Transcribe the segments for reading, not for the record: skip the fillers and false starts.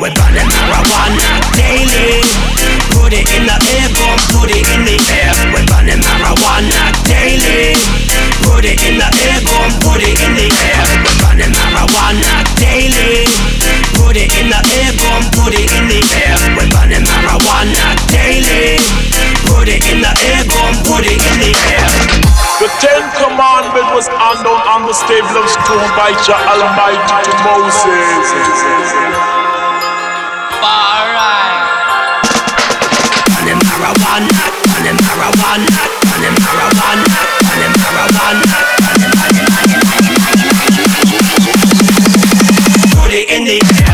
We're burning marijuana daily. Put it in the air, gon' put it in the air. We're burning marijuana daily. Put it in the air, gon' put it in the air. We're burning marijuana daily. Put it in the air, gon' put it in the air. We're burning marijuana daily. Put it in the air, gon' put it in the air. The 10th commandment was handed on the stable of stone by Jah Almighty to Moses. Alright. Burning marijuana, burning marijuana, burning marijuana, burning marijuana, put it in the air.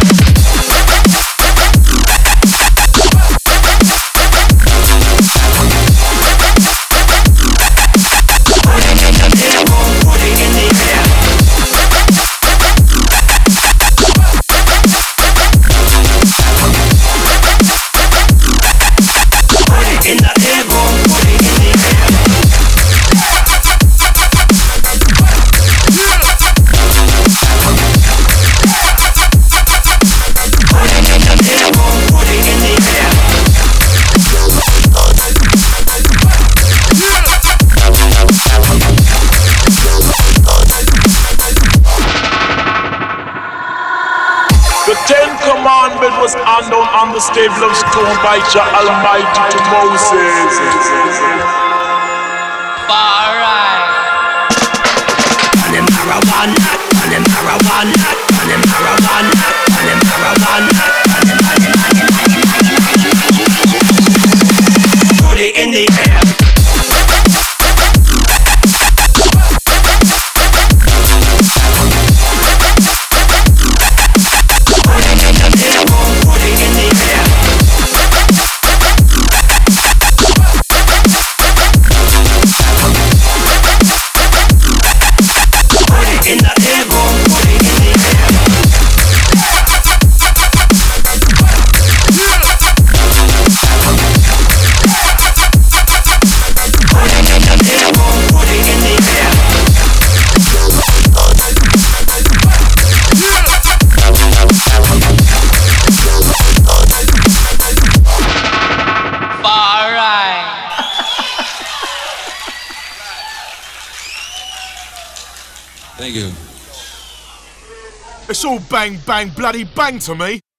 Was handed on the stable of stone by Jah Almighty to Moses. Alright. Burning marijuana, burning marijuana, burning marijuana, burning marijuana, put it in the air. Thank you. It's all bang, bang, bloody bang to me.